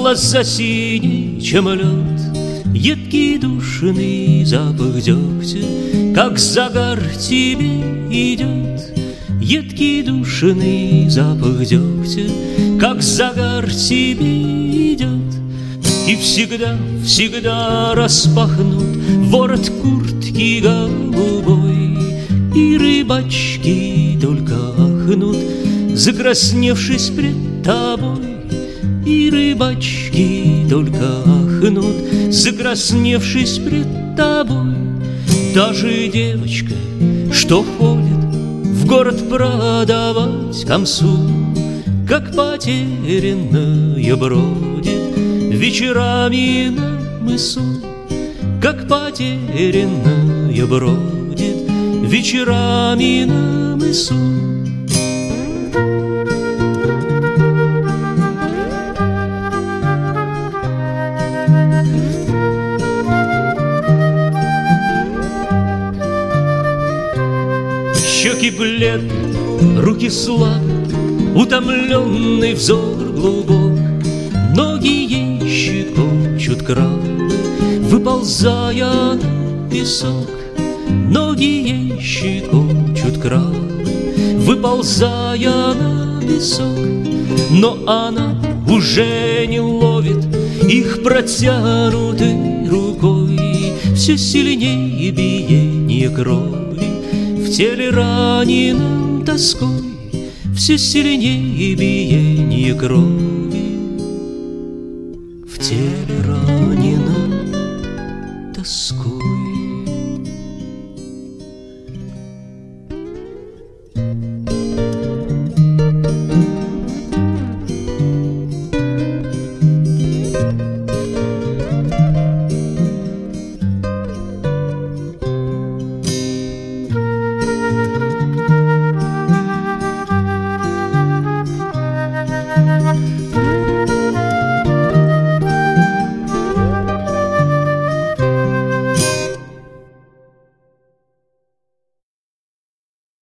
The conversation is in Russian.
глаза синие, чем лед, едкий душный запах дегтя, как загар тебе идет. Едкий душный запах дегтя, как загар тебе идет. И всегда, всегда распахнут ворот куртки голубой, и рыбачки только ахнут, закрасневшись пред тобой. И рыбачки только ахнут, закрасневшись пред тобой. Даже девочка, что ходит в город продавать камсу, как потерянная бродит вечерами на мысу, как потерянная бродит вечерами на мысу. Щеки бледны, руки слабы, утомленный взор глубок, ноги ей щекочут крабы, выползая на песок. Ноги ей щекочут крабы, выползая на песок. Но она уже не ловит их протянутой рукой. Все сильнее биение крови в теле раненом тоской, все сильнее биение крови